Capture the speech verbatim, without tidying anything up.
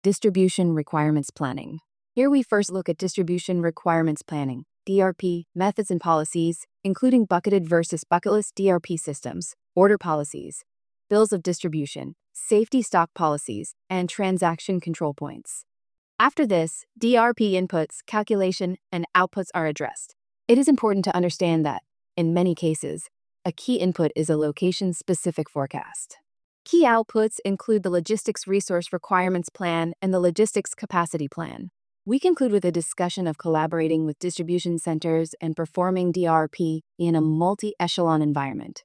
Distribution Requirements Planning. Here we first look at Distribution Requirements Planning, D R P, methods and policies, including bucketed versus bucketless D R P systems, order policies, bills of distribution, safety stock policies, and transaction control points. After this, D R P inputs, calculation, and outputs are addressed. It is important to understand that, in many cases, a key input is a location-specific forecast. Key outputs include the Logistics Resource Requirements Plan and the Logistics Capacity Plan. We conclude with a discussion of collaborating with distribution centers and performing D R P in a multi-echelon environment.